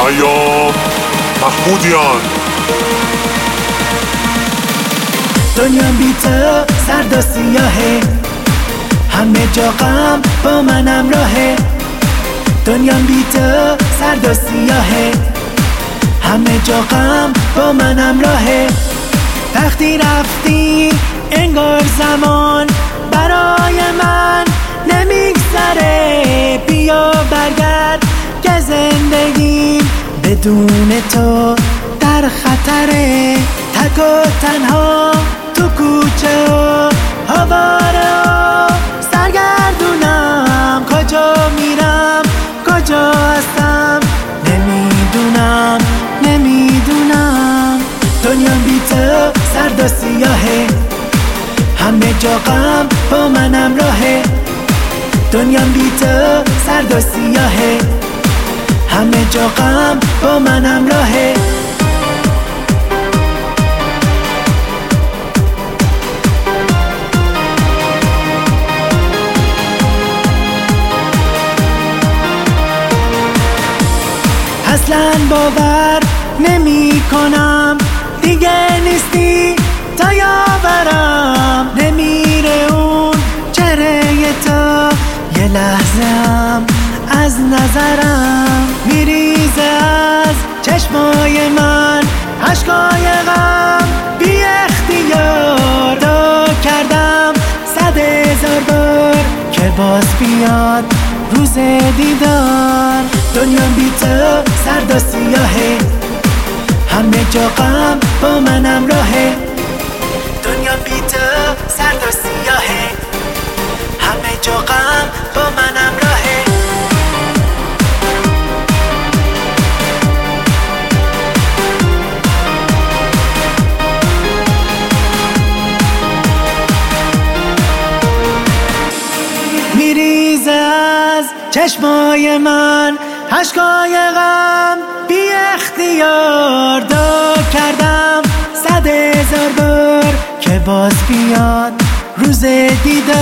پیام محمودیان. دنیا بی تو سرد و سیاهه، همه جا غم با من همراهه. دنیا بی تو سرد و سیاهه، همه جا غم با من همراهه. وقتی رفتی انگار زمان برای من نمیگذره. بیا برگرد که زندگیم بدون تو در خطره. تک و تنها تو کوچه و آواره و سرگردونم. کجا میرم کجا هستم نمیدونم. دنیا بی تو سرد و سیاهه، همه جا غم با من همراهه. دنیا بی تو سرد و سیاهه، همه جا غم با من همراهه. اصلا باور نمی کنم دیگه نیستی تا یاورم. نمیره اون چهره تو یه لحظه هم از نظرم. میریزه از چشمای من اشکای غم بی اختیار. دعا کردم 100,000 بار که باز بیاد روز دیدار. دنیا بی تو سرد و سیاهه، همه جا غم با من همراهه. دنیا بی تو سرد و سیاهه، همه جا غم با من همراهه. میریزه از چشمای من اشکای غم بی اختیار. دعا کردم 100,000 بار که باز بیاد روز دیدار.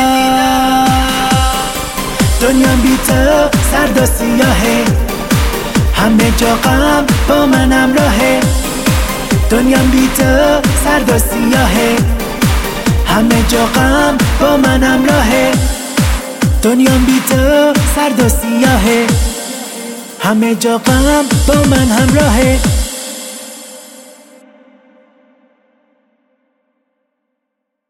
دنیا بی تو سرد و سیاهه، همه جا غم با من همراهه. دنیا بی تو سرد و سیاهه، همه جا غم با من همراهه. دنیا بی تو سرد و سیاهه، همه جا غم با من همراهه.